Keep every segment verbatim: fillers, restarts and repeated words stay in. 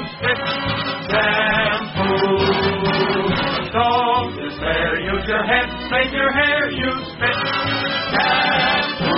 Fitch shampoo. Don't despair, use your head, save your hair, use Fitch shampoo.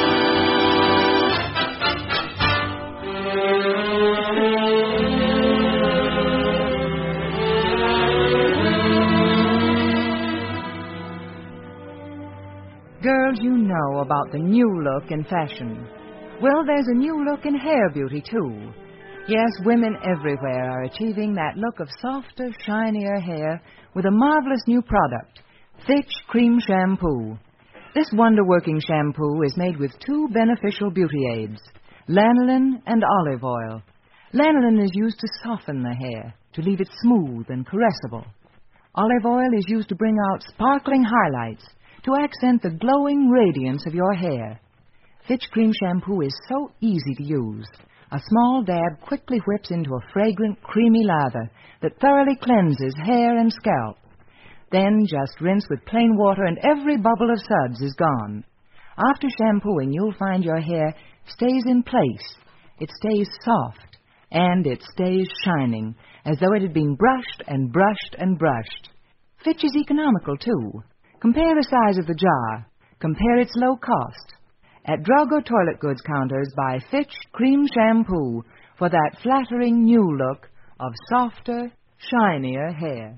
Girls, you know about the new look in fashion. Well, there's a new look in hair beauty, too. Yes, women everywhere are achieving that look of softer, shinier hair with a marvelous new product, Fitch Cream Shampoo. This wonder-working shampoo is made with two beneficial beauty aids, lanolin and olive oil. Lanolin is used to soften the hair, to leave it smooth and caressable. Olive oil is used to bring out sparkling highlights, to accent the glowing radiance of your hair. Fitch Cream Shampoo is so easy to use. A small dab quickly whips into a fragrant, creamy lather that thoroughly cleanses hair and scalp. Then just rinse with plain water and every bubble of suds is gone. After shampooing, you'll find your hair stays in place. It stays soft, and it stays shining, as though it had been brushed and brushed and brushed. Fitch is economical, too. Compare the size of the jar. Compare its low cost. At drug or toilet goods counters, buy Fitch Cream Shampoo for that flattering new look of softer, shinier hair.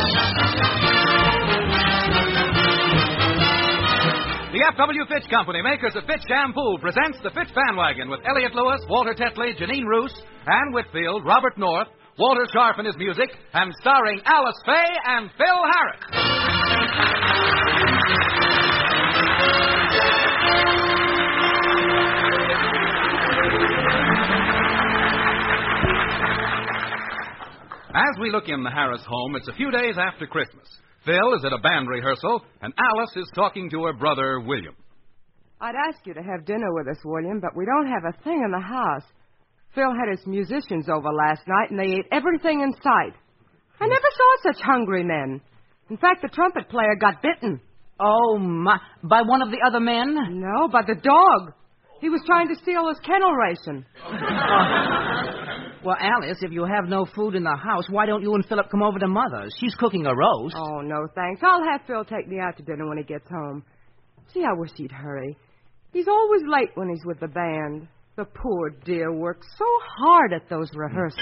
The F W Fitch Company, makers of Fitch Shampoo, presents the Fitch Bandwagon with Elliot Lewis, Walter Tetley, Janine Roos, Ann Whitfield, Robert North, Walter Sharp in his music, and starring Alice Faye and Phil Harris. As we look in the Harris home, it's a few days after Christmas. Phil is at a band rehearsal, and Alice is talking to her brother, William. I'd ask you to have dinner with us, William, but we don't have a thing in the house. Phil had his musicians over last night, and they ate everything in sight. I never saw such hungry men. In fact, the trumpet player got bitten. Oh, my. By one of the other men? No, by the dog. He was trying to steal his kennel ration. Well, Alice, if you have no food in the house, why don't you and Philip come over to Mother's? She's cooking a roast. Oh, no, thanks. I'll have Phil take me out to dinner when he gets home. Gee, I wish he'd hurry. He's always late when he's with the band. The poor dear works so hard at those rehearsals.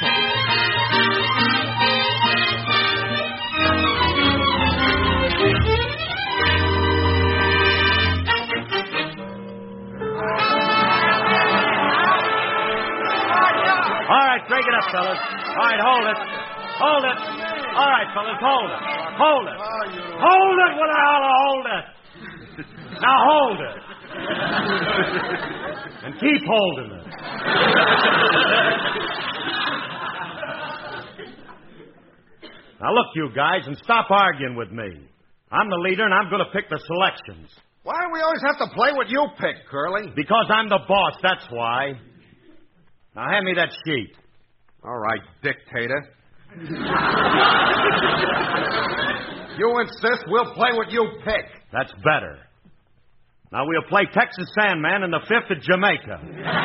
All right, break it up, fellas. All right, hold it. Hold it. All right, fellas, hold it. Hold it. Hold it, what the hell, hold it. Now hold it. And keep holding it. Now look, you guys, and stop arguing with me. I'm the leader, and I'm going to pick the selections. Why do we always have to play what you pick, Curly? Because I'm the boss, that's why. Now hand me that sheet. All right, dictator. You insist, we'll play what you pick. That's better. Now we'll play Texas Sandman in the fifth at Jamaica.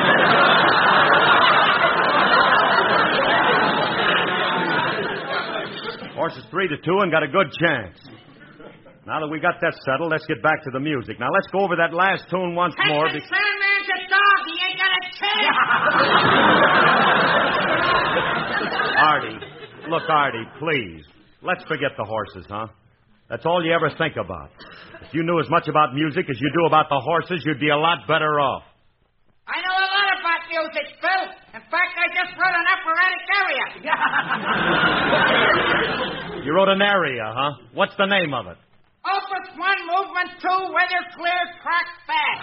Horse is three to two and got a good chance. Now that we got that settled, let's get back to the music. Now let's go over that last tune once Texas more. Texas Sandman's a dog. He ain't got a chance. Artie, look, Artie, please. Let's forget the horses, huh? That's all you ever think about. If you knew as much about music as you do about the horses, you'd be a lot better off. I know a lot about music, Phil. In fact, I just wrote an operatic aria. You wrote an aria, huh? What's the name of it? Opus one, movement two, weather clear, track back.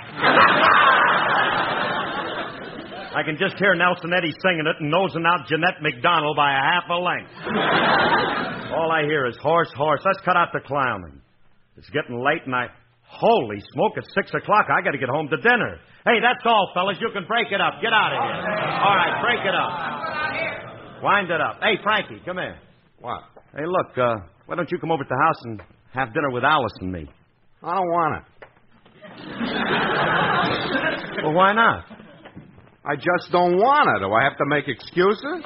I can just hear Nelson Eddy singing it and nosing out Jeanette McDonald by a half a length. All I hear is horse, horse. Let's cut out the clowning. It's getting late and I... Holy smoke, it's six o'clock. I got to get home to dinner. Hey, that's all, fellas. You can break it up. Get out of here. All right, break it up. Wind it up. Hey, Frankie, come here. What? Hey, look, uh, why don't you come over to the house and have dinner with Alice and me? I don't want it. Well, why not? I just don't want to. Do I have to make excuses?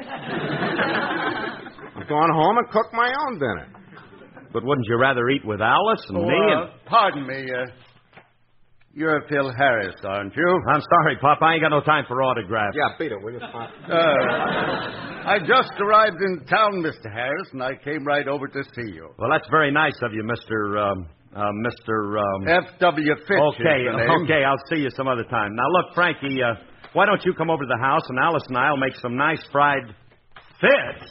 I'm going home and cook my own dinner. But wouldn't you rather eat with Alice and Oh, me? uh, And... pardon me. Uh, you're Phil Harris, aren't you? I'm sorry, Pop. I ain't got no time for autographs. Yeah, beat it, will you, Pop? Uh, I just arrived in town, Mister Harris, and I came right over to see you. Well, that's very nice of you, Mister Um, uh, Mister Um... F W Fitch Okay, is the name. okay. I'll see you some other time. Now, look, Frankie, uh, why don't you come over to the house, and Alice and I'll make some nice fried fish.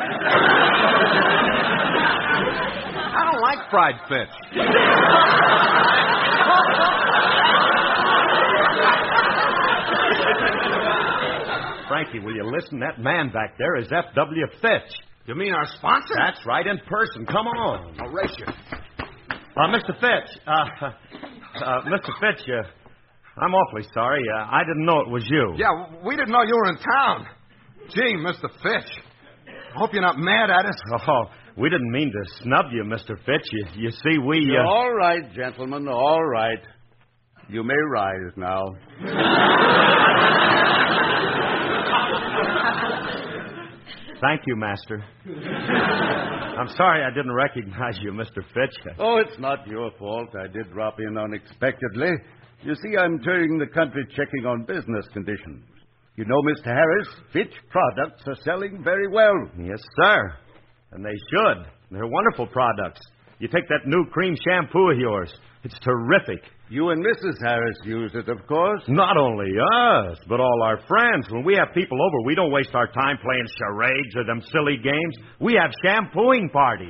I don't like fried fish. Frankie, will you listen? That man back there is F W Fitch. You mean our sponsor? That's right, in person. Come on. I'll race you. Uh, Mister Fitch, uh, uh, Mister Fitch, uh, I'm awfully sorry. Uh, I didn't know it was you. Yeah, we didn't know you were in town. Gee, Mister Fitch. I hope you're not mad at us. Oh, we didn't mean to snub you, Mister Fitch. You, you see, we... Uh... All right, gentlemen, all right. You may rise now. Thank you, Master. I'm sorry I didn't recognize you, Mister Fitch. Oh, it's not your fault. I did drop in unexpectedly. You see, I'm touring the country checking on business conditions. You know, Mister Harris, Fitch products are selling very well. Yes, sir. And they should. They're wonderful products. You take that new cream shampoo of yours. It's terrific. You and Missus Harris use it, of course. Not only us, but all our friends. When we have people over, we don't waste our time playing charades or them silly games. We have shampooing parties.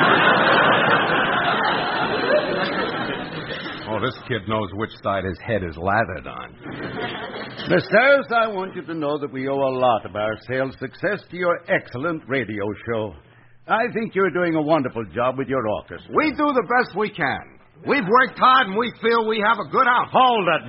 Oh, this kid knows which side his head is lathered on. Miss Harris, I want you to know that we owe a lot of our sales success to your excellent radio show. I think you're doing a wonderful job with your orchestra. We do the best we can. We've worked hard, and we feel we have a good outfit. Hold it,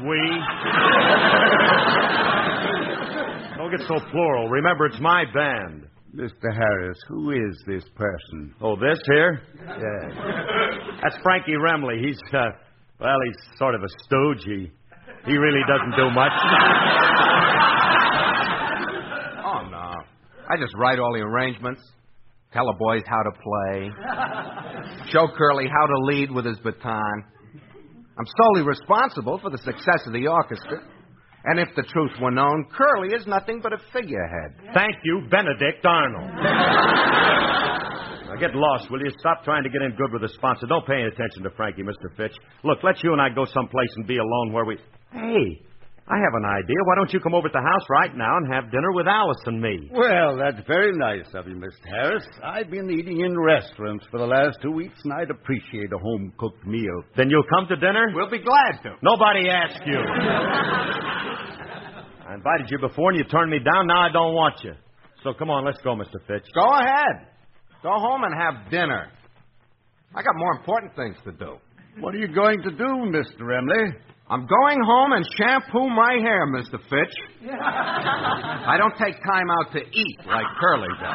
we. Don't get so plural. Remember, it's my band. Mister Harris, who is this person? Oh, this here? Yes. That's Frankie Remley. He's, uh, well, he's sort of a stooge. He, he really doesn't do much. Oh, no. I just write all the arrangements, tell the boys how to play, show Curly how to lead with his baton. I'm solely responsible for the success of the orchestra. And if the truth were known, Curly is nothing but a figurehead. Thank you, Benedict Arnold. Now get lost, will you? Stop trying to get in good with the sponsor. Don't pay any attention to Frankie, Mister Fitch. Look, let you and I go someplace and be alone where we... Hey, I have an idea. Why don't you come over to the house right now and have dinner with Alice and me? Well, that's very nice of you, Mister Harris. I've been eating in restaurants for the last two weeks, and I'd appreciate a home-cooked meal. Then you'll come to dinner? We'll be glad to. Nobody asked you. I invited you before and you turned me down. Now I don't want you. So come on, let's go, Mister Fitch. Go ahead. Go home and have dinner. I got more important things to do. What are you going to do, Mister Remley? I'm going home and shampoo my hair, Mister Fitch. I don't take time out to eat like Curly does.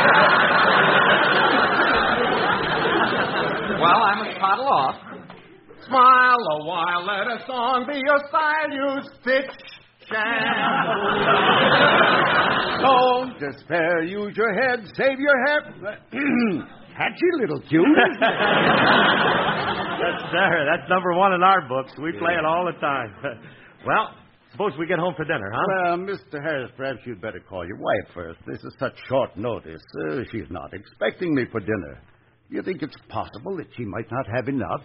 Well, I must toddle off. Smile a while, let a song be your style. Use Fitch shampoo. Don't despair, use your head, save your hair. Catchy little tune. That's, sir, that's number one in our books. We play it all the time. Well, suppose we get home for dinner, huh? Well, Mister Harris, perhaps you'd better call your wife first. This is such short notice. Uh, she's not expecting me for dinner. You think it's possible that she might not have enough?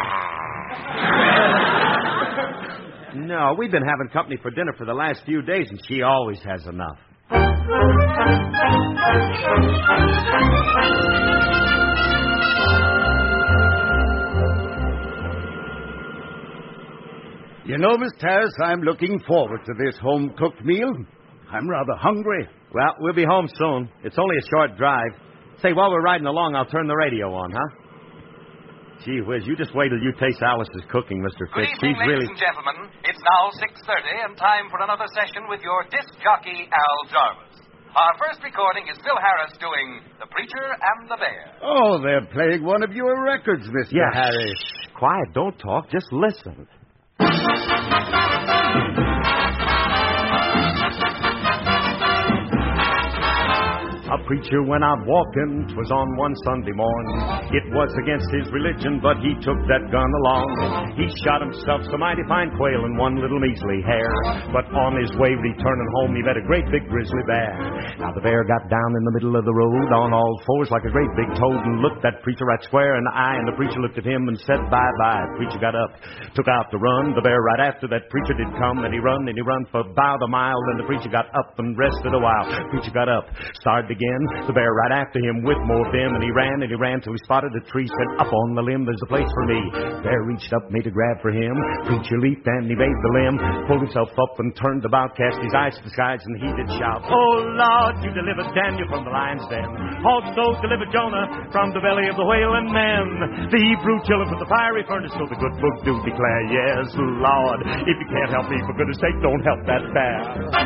No, we've been having company for dinner for the last few days, and she always has enough. You know, Mister Harris, I'm looking forward to this home-cooked meal. I'm rather hungry. Well, we'll be home soon. It's only a short drive. Say, while we're riding along, I'll turn the radio on, huh? Gee whiz, you just wait till you taste Alice's cooking, Mister Good Fitch. evening, She's ladies really... and gentlemen. It's now six thirty and time for another session with your disc jockey, Al Jarvis. Our first recording is Phil Harris doing The Preacher and the Bear. Oh, they're playing one of your records, Mister Yeah, Harris. shh, quiet, don't talk, just listen. A preacher went out walking, 'twas on one Sunday morn. It was against his religion, but he took that gun along. He shot himself some mighty fine quail and one little measly hare. But on his way returning home, he met a great big grizzly bear. Now the bear got down in the middle of the road on all fours like a great big toad and looked that preacher right square in the eye, and the preacher looked at him and said bye-bye. Preacher got up, took out to run. The bear right after that preacher did come, and he run and he run for about a mile. Then the preacher got up and rested a while. Preacher got up, started again. The bear right after him with more vim, and he ran and he ran till he spotted a tree. Said, up on the limb, there's a place for me. Bear reached up, made a grab for him. Preacher leaped and he made the limb, pulled himself up and turned about, cast his eyes to the skies, and he did shout, oh, Lord, you delivered Daniel from the lion's den. Also delivered Jonah from the belly of the whaling men. The Hebrew children from the fiery furnace, so the good book do declare, yes, Lord, if you can't help me, for goodness sake, don't help that bear.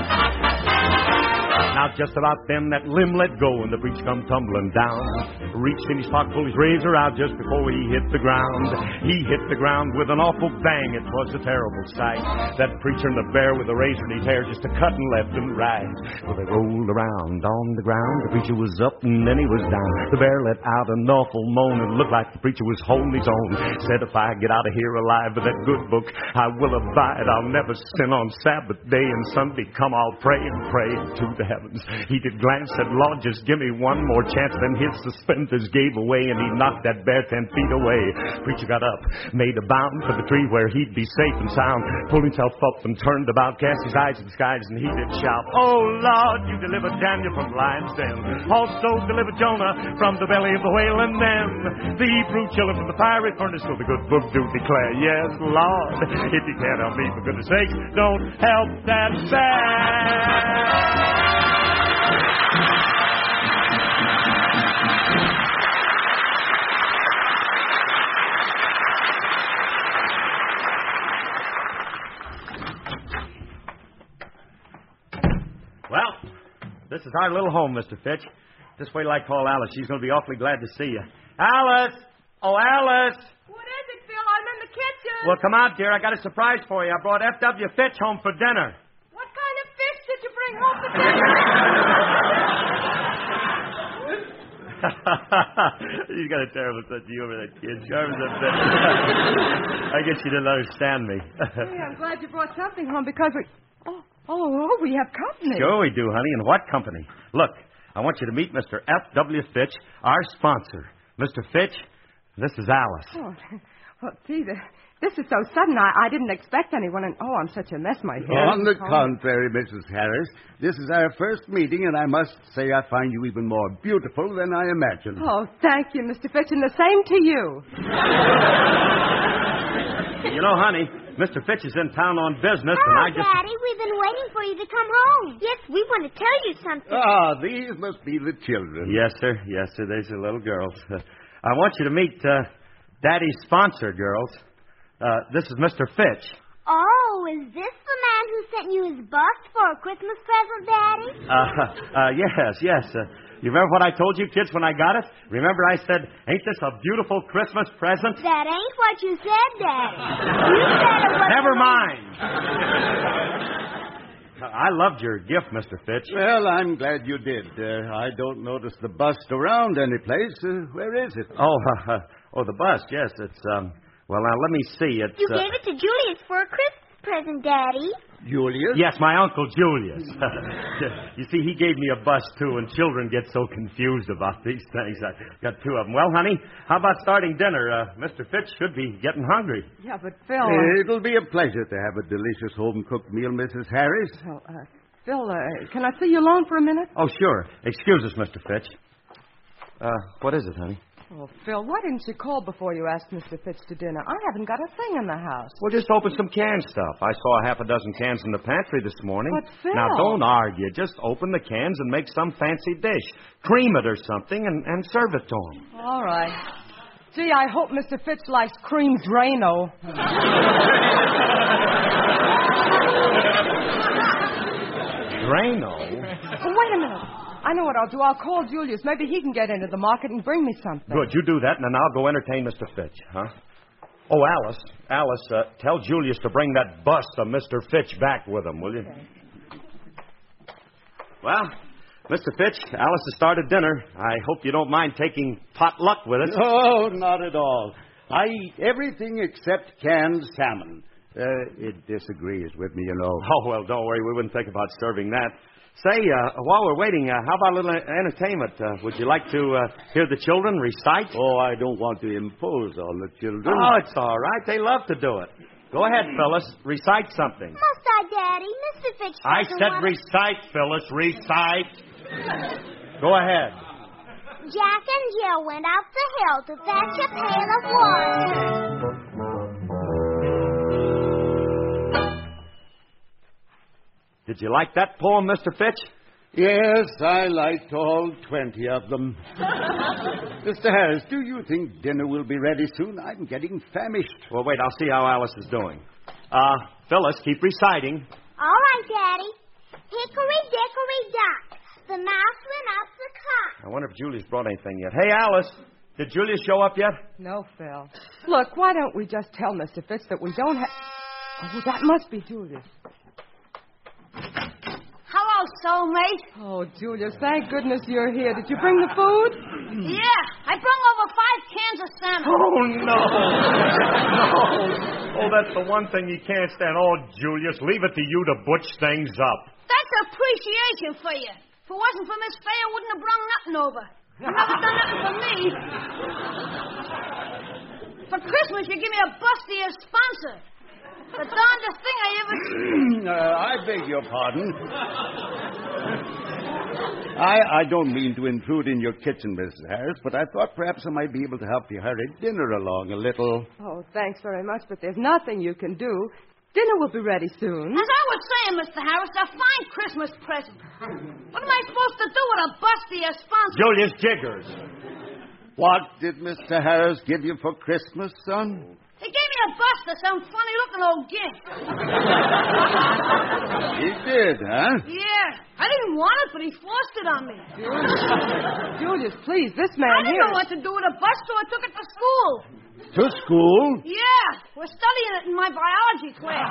Now just about then that limb let go and the preacher come tumbling down. Reached in his pocket, pulled his razor out just before he hit the ground. He hit the ground with an awful bang. It was a terrible sight. That preacher and the bear with the razor in his hair just a cutting left and right. Well, they rolled around on the ground. The preacher was up and then he was down. The bear let out an awful moan and it looked like the preacher was holding his own. Said, if I get out of here alive with that good book, I will abide. I'll never sin on Sabbath day and Sunday come. I'll pray and pray to the heavens. He did glance, said, Lord, just give me one more chance. Then his suspenders gave away, and he knocked that bear ten feet away. Preacher got up, made a bound for the tree where he'd be safe and sound, pulled himself up and turned about, cast his eyes to the skies, and he did shout, oh, Lord, you delivered Daniel from the lion's den. Also delivered Jonah from the belly of the whale, and then the Hebrew children from the fiery furnace, so the good book do declare, yes, Lord, if you can't help me, for goodness sake, don't help that bear. Well, this is our little home, Mister Fitch. Just wait till I call Alice. She's going to be awfully glad to see you. Alice! Oh, Alice! What is it, Phil? I'm in the kitchen. Well, come out, dear. I got a surprise for you. I brought F W Fitch home for dinner. What kind of fish did you bring home for dinner? He's got a terrible sense of humor, that kid. Sharp as a bit. I guess you didn't understand me. Hey, I'm glad you brought something home because we... Oh, oh, oh, we have company. Sure we do, honey. And what company? Look, I want you to meet Mister F W Fitch, our sponsor. Mister Fitch, this is Alice. Oh, well, gee, the, this is so sudden. I, I didn't expect anyone, and oh, I'm such a mess, my hair. On the contrary, Missus Harris, this is our first meeting, and I must say I find you even more beautiful than I imagined. Oh, thank you, Mister Fitch, and the same to you. You know, honey, Mister Fitch is in town on business, oh, and I just... Daddy, we've been waiting for you to come home. Yes, we want to tell you something. Ah, these must be the children. Yes, sir. Yes, sir. These are little girls. Uh, I want you to meet uh, Daddy's sponsor, girls. Uh, this is Mister Fitch. Oh, is this the man who sent you his bust for a Christmas present, Daddy? Uh, uh, yes, yes. Uh, you remember what I told you, kids, when I got it? Remember I said, ain't this a beautiful Christmas present? That ain't what you said, Daddy. You said it was... Never mind. I loved your gift, Mister Fitch. Well, I'm glad you did. Uh, I don't notice the bust around any place. Uh, where is it? Oh, uh, oh, the bust, yes. It's, um... Well, now, let me see. It's, you uh... gave it to Julius for a Christmas present, Daddy. Julius? Yes, my Uncle Julius. You see, he gave me a bus, too, and children get so confused about these things. I got two of them. Well, honey, how about starting dinner? Uh, Mister Fitch should be getting hungry. Yeah, but Phil... Uh... It'll be a pleasure to have a delicious home-cooked meal, Missus Harris. Well, uh, Phil, uh, can I see you alone for a minute? Oh, sure. Excuse us, Mister Fitch. Uh, what is it, honey? Oh, Phil, why didn't you call before you asked Mister Fitch to dinner? I haven't got a thing in the house. Well, just open some canned stuff. I saw a half a dozen cans in the pantry this morning. But, Phil... Now, don't argue. Just open the cans and make some fancy dish. Cream it or something and, and serve it to him. All right. Gee, I hope Mister Fitch likes cream Drano. Drano? Oh, wait a minute. I know what I'll do. I'll call Julius. Maybe he can get into the market and bring me something. Good. You do that, and then I'll go entertain Mister Fitch, huh? Oh, Alice. Alice, uh, tell Julius to bring that bust of Mister Fitch back with him, will you? Okay. Well, Mister Fitch, Alice has started dinner. I hope you don't mind taking potluck with us. No, not at all. I eat everything except canned salmon. Uh, it disagrees with me, you know. Oh, well, don't worry. We wouldn't think about serving that. Say, uh, while we're waiting, uh, how about a little entertainment? Uh, would you like to uh, hear the children recite? Oh, I don't want to impose on the children. Oh, it's all right. They love to do it. Go ahead, Phyllis. Recite something. Must I, Daddy? Mister Fitch I doesn't said wanna... recite, Phyllis. Recite. Go ahead. Jack and Jill went up the hill to fetch a pail of water. Did you like that poem, Mister Fitch? Yes, I liked all twenty of them. Mister Harris, do you think dinner will be ready soon? I'm getting famished. Well, wait, I'll see how Alice is doing. Uh, Phyllis, keep reciting. All right, Daddy. Hickory dickory dock, the mouse went up the clock. I wonder if Julius brought anything yet. Hey, Alice, did Julius show up yet? No, Phil. Look, why don't we just tell Mister Fitch that we don't have... Oh, that must be Julius. Hello, soulmate. Oh, Julius, thank goodness you're here. Did you bring the food? Yeah, I brought over five cans of salmon. Oh, no. No. Oh, that's the one thing you can't stand. Oh, Julius, leave it to you to butch things up. That's appreciation for you. If it wasn't for Miss Fay, I wouldn't have brung nothing over. You never done nothing for me. For Christmas, you give me a bustier sponsor. The darndest thing I ever... uh, I beg your pardon. I, I don't mean to intrude in your kitchen, Missus Harris, but I thought perhaps I might be able to help you hurry dinner along a little. Oh, thanks very much, but there's nothing you can do. Dinner will be ready soon. As I was saying, Mister Harris, a fine Christmas present. What am I supposed to do with a bustier sponsor? Julius Jiggers. What did Mister Harris give you for Christmas, son? He gave me a buster, some funny-looking old gift. He did, huh? Yeah. I didn't want it, but he forced it on me. Julius, Julius, please, this man I didn't here... know what to do with a bus, so I took it to school. To school? Yeah. We're studying it in my biology class.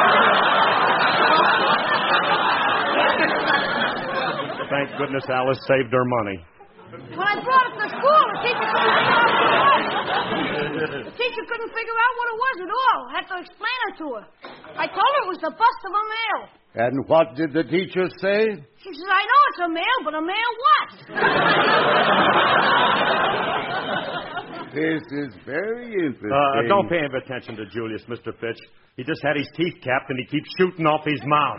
Thank goodness Alice saved her money. When I brought it to school, the teacher couldn't figure out what it was. The teacher couldn't figure out what it was at all. I had to explain it to her. I told her it was the bust of a male. And what did the teacher say? She says, I know it's a male, but a male what? This is very interesting. Uh, don't pay any attention to Julius, Mister Fitch. He just had his teeth capped, and he keeps shooting off his mouth.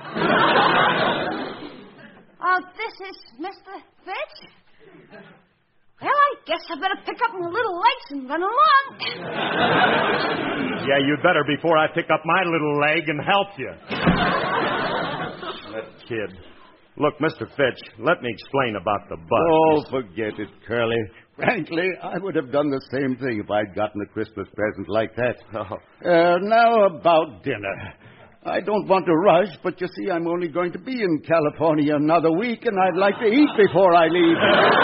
Oh, this is Mister Fitch? Well, I guess I better pick up my little legs and run along. Yeah, you'd better before I pick up my little leg and help you. That kid. Look, Mister Fitch, let me explain about the bus. Oh, forget it, Curly. Frankly, I would have done the same thing if I'd gotten a Christmas present like that. Oh. Uh, now about dinner. I don't want to rush, but you see, I'm only going to be in California another week, and I'd like to eat before I leave.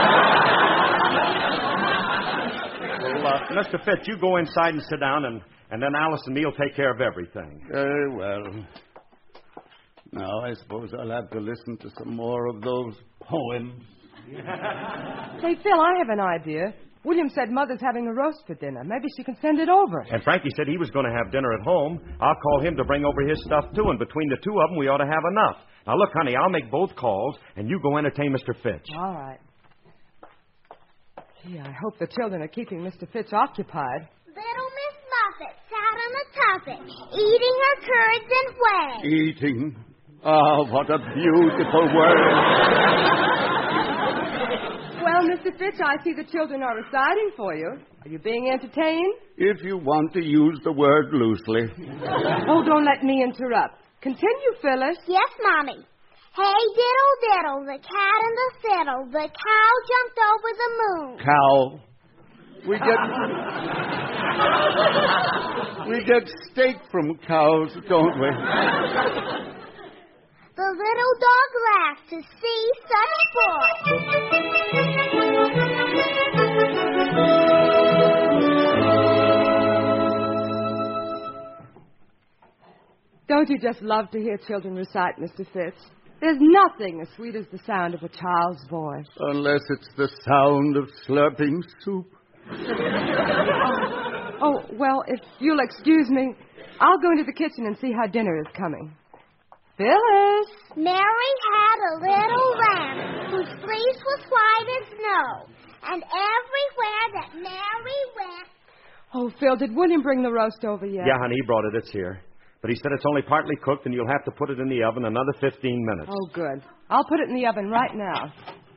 Well, uh, Mister Fitch, you go inside and sit down, and, and then Alice and me will take care of everything. Very well. Now, I suppose I'll have to listen to some more of those poems. Say, Phil, I have an idea. William said Mother's having a roast for dinner. Maybe she can send it over. And Frankie said he was going to have dinner at home. I'll call him to bring over his stuff, too, and between the two of them, we ought to have enough. Now, look, honey, I'll make both calls, and you go entertain Mister Fitch. All right. Gee, I hope the children are keeping Mister Fitch occupied. Little Miss Muffet sat on the tuffet, eating her curds and whey. Eating? Ah, what a beautiful word. Well, Mister Fitch, I see the children are reciting for you. Are you being entertained? If you want to use the word loosely. Oh, don't let me interrupt. Continue, Phyllis. Yes, Mommy. Hey, diddle, diddle, the cat and the fiddle. The cow jumped over the moon. Cow. We get... we get steak from cows, don't we? The little dog laughed to see such sport. Don't you just love to hear children recite, Mister Fitch? There's nothing as sweet as the sound of a child's voice. Unless it's the sound of slurping soup. Oh, well, if you'll excuse me, I'll go into the kitchen and see how dinner is coming. Phyllis! Mary had a little lamb whose fleece was white as snow. And everywhere that Mary went... Oh, Phil, did William bring the roast over yet? Yeah, honey, he brought it. It's here. But he said it's only partly cooked, and you'll have to put it in the oven another fifteen minutes. Oh, good. I'll put it in the oven right now.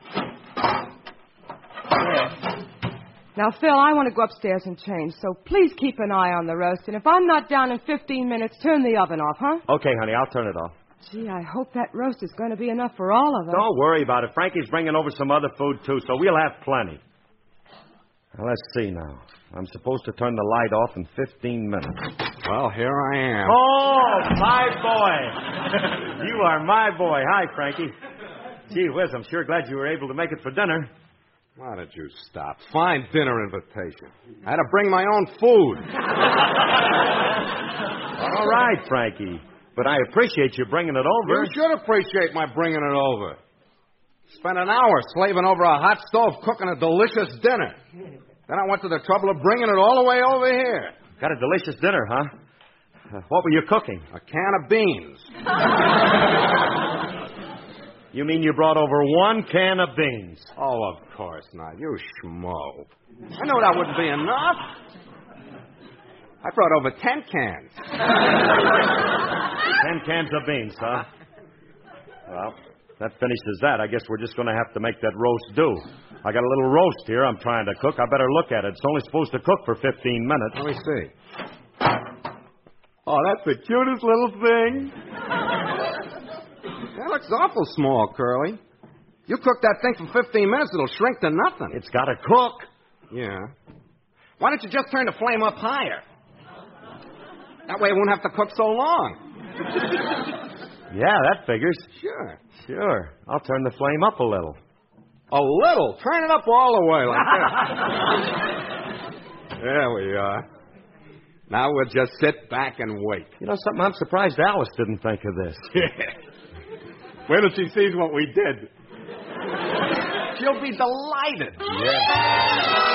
There. Now, Phil, I want to go upstairs and change, so please keep an eye on the roast. And if I'm not down in fifteen minutes, turn the oven off, huh? Okay, honey, I'll turn it off. Gee, I hope that roast is going to be enough for all of us. Don't worry about it. Frankie's bringing over some other food, too, so we'll have plenty. Now, let's see now. I'm supposed to turn the light off in fifteen minutes. Well, here I am. Oh, my boy. You are my boy. Hi, Frankie. Gee whiz, I'm sure glad you were able to make it for dinner. Why did you stop? Fine dinner invitation. I had to bring my own food. All right, Frankie. But I appreciate you bringing it over. You should appreciate my bringing it over. Spent an hour slaving over a hot stove cooking a delicious dinner. Then I went to the trouble of bringing it all the way over here. Got a delicious dinner, huh? Uh, what were you cooking? A can of beans. You mean you brought over one can of beans? Oh, of course not. You schmo. I knew that wouldn't be enough. I brought over ten cans. Ten cans of beans, huh? Well, that finishes that. I guess we're just going to have to make that roast do. I got a little roast here I'm trying to cook. I better look at it. It's only supposed to cook for fifteen minutes. Let me see. Oh, that's the cutest little thing. That looks awful small, Curly. You cook that thing for fifteen minutes, it'll shrink to nothing. It's got to cook. Yeah. Why don't you just turn the flame up higher? That way it won't have to cook so long. Yeah, that figures. Sure. Sure. I'll turn the flame up a little. A little? Turn it up all the way like that. There we are. Now we'll just sit back and wait. You know something? I'm surprised Alice didn't think of this. Wait till she sees what we did. She'll be delighted. Yeah.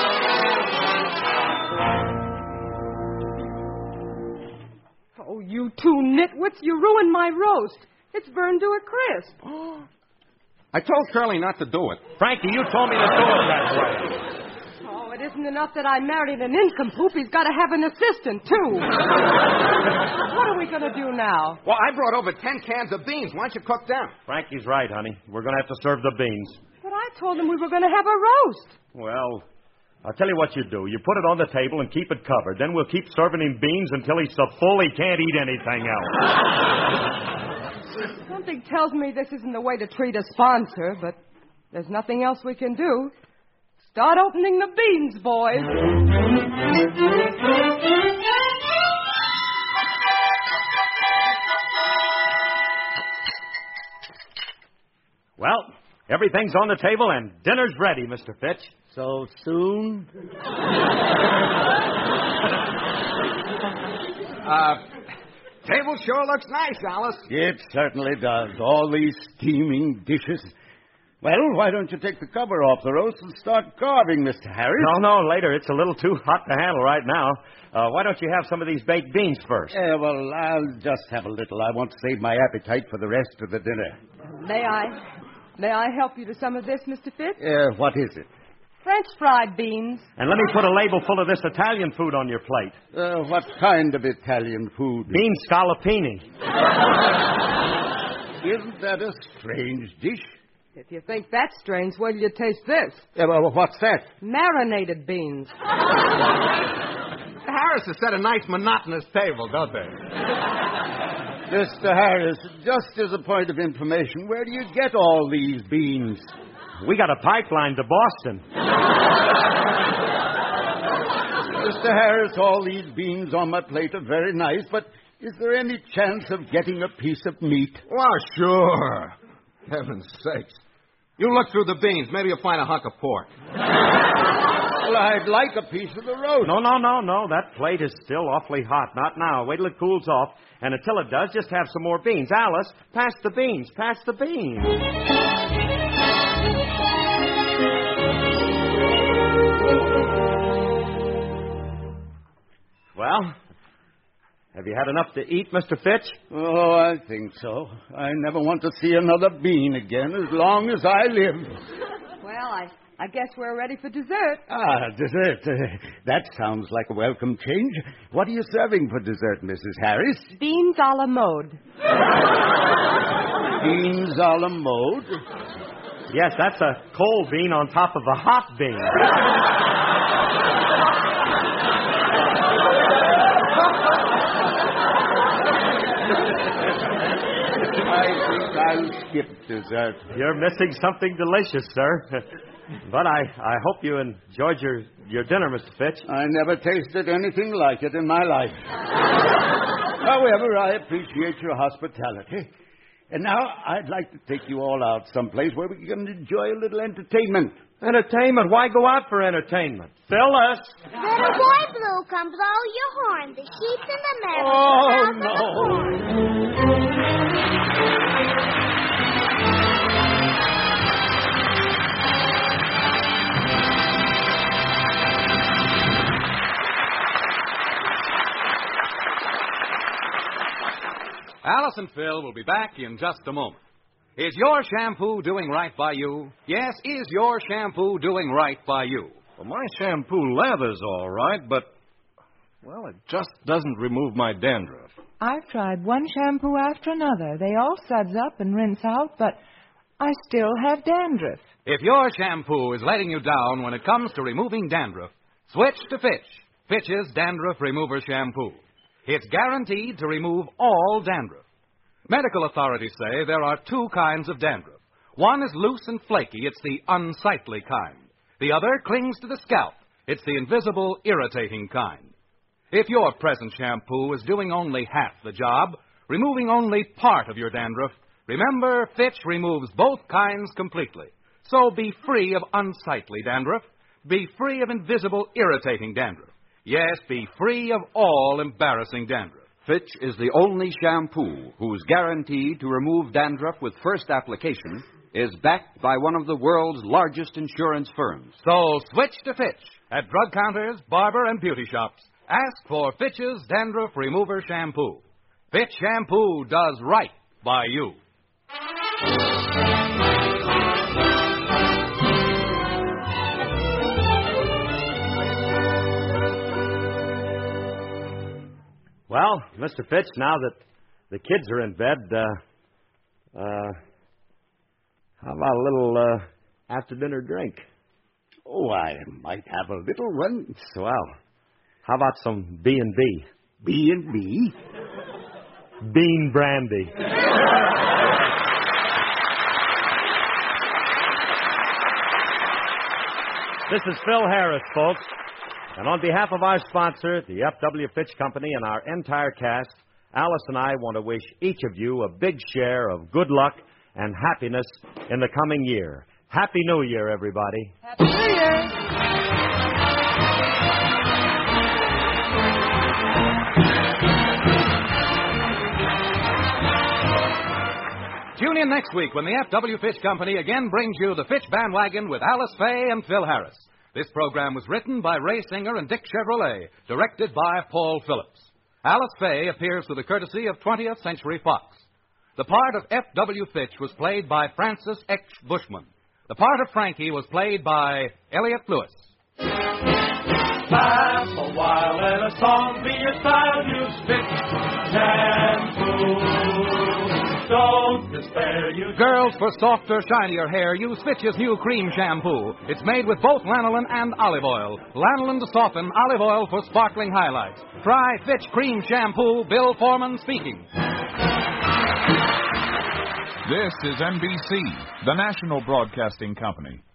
Oh, you two nitwits, you ruined my roast. It's burned to a crisp. I told Curly not to do it. Frankie, you told me to do it that way. Oh, it isn't enough that I married an nincompoop. He's got to have an assistant, too. What are we going to do now? Well, I brought over ten cans of beans. Why don't you cook them? Frankie's right, honey. We're going to have to serve the beans. But I told him we were going to have a roast. Well, I'll tell you what you do. You put it on the table and keep it covered. Then we'll keep serving him beans until he's so full he can't eat anything else. Something tells me this isn't the way to treat a sponsor, but there's nothing else we can do. Start opening the beans, boys. Well, everything's on the table and dinner's ready, Mister Fitch. So soon? uh, table sure looks nice, Alice. It certainly does. All these steaming dishes. Well, why don't you take the cover off the roast and start carving, Mister Harris? No, no, later. It's a little too hot to handle right now. Uh, why don't you have some of these baked beans first? Yeah, well, I'll just have a little. I want to save my appetite for the rest of the dinner. May I? May I help you to some of this, Mister Fitz? Uh, what is it? French fried beans. And let me put a label full of this Italian food on your plate. Uh, what kind of Italian food? Bean scallopini. Isn't that a strange dish? If you think that's strange, wait till you taste this. Yeah, well, what's that? Marinated beans. The Harrises set a nice monotonous table, don't they? Mister Harris, just as a point of information, where do you get all these beans? We got a pipeline to Boston. Mister Harris, all these beans on my plate are very nice, but is there any chance of getting a piece of meat? Well, sure. Heaven's sakes. You look through the beans. Maybe you'll find a hunk of pork. Well, I'd like a piece of the roast. No, no, no, no. That plate is still awfully hot. Not now. Wait till it cools off. And until it does, just have some more beans. Alice, pass the beans. Pass the beans. Well, have you had enough to eat, Mister Fitch? Oh, I think so. I never want to see another bean again as long as I live. Well, I, I guess we're ready for dessert. Ah, dessert. Uh, that sounds like a welcome change. What are you serving for dessert, Missus Harris? Beans a la mode. Beans a la mode? Yes, that's a cold bean on top of a hot bean. I think I'll skip dessert. You're missing something delicious, sir. But I, I hope you enjoyed your, your dinner, Mister Fitch. I never tasted anything like it in my life. However, I appreciate your hospitality. And now I'd like to take you all out someplace where we can enjoy a little entertainment. Entertainment? Why go out for entertainment? Phyllis! Little boy Blue, come blow your horn. The sheep's in the meadow. Oh, the cows in the corn. Alice and Phil will be back in just a moment. Is your shampoo doing right by you? Yes, is your shampoo doing right by you? Well, my shampoo lather's all right, but, well, it just doesn't remove my dandruff. I've tried one shampoo after another. They all suds up and rinse out, but I still have dandruff. If your shampoo is letting you down when it comes to removing dandruff, switch to Fitch. Fitch's Dandruff Remover Shampoo. It's guaranteed to remove all dandruff. Medical authorities say there are two kinds of dandruff. One is loose and flaky. It's the unsightly kind. The other clings to the scalp. It's the invisible, irritating kind. If your present shampoo is doing only half the job, removing only part of your dandruff, remember, Fitch removes both kinds completely. So be free of unsightly dandruff. Be free of invisible, irritating dandruff. Yes, be free of all embarrassing dandruff. Fitch is the only shampoo whose guarantee to remove dandruff with first application is backed by one of the world's largest insurance firms. So switch to Fitch at drug counters, barber, and beauty shops. Ask for Fitch's Dandruff Remover Shampoo. Fitch Shampoo does right by you. Well, Mister Fitch, now that the kids are in bed, uh, uh, how about a little uh, after-dinner drink? Oh, I might have a little one. Swell. How about some B and B? B and B? Bean brandy. This is Phil Harris, folks. And on behalf of our sponsor, the F W. Fitch Company, and our entire cast, Alice and I want to wish each of you a big share of good luck and happiness in the coming year. Happy New Year, everybody. Happy New Year. Tune in next week when the F W. Fitch Company again brings you the Fitch Bandwagon with Alice Faye and Phil Harris. This program was written by Ray Singer and Dick Chevrolet, directed by Paul Phillips. Alice Faye appears through the courtesy of twentieth Century Fox. The part of F W. Fitch was played by Francis X. Bushman. The part of Frankie was played by Elliott Lewis. Laugh a while, let a song be your style. Use Fitch shampoo. Don't despair, you Girls, for softer, shinier hair, use Fitch's new cream shampoo. It's made with both lanolin and olive oil. Lanolin to soften, olive oil for sparkling highlights. Try Fitch cream shampoo. Bill Foreman speaking. This is N B C, the national broadcasting company.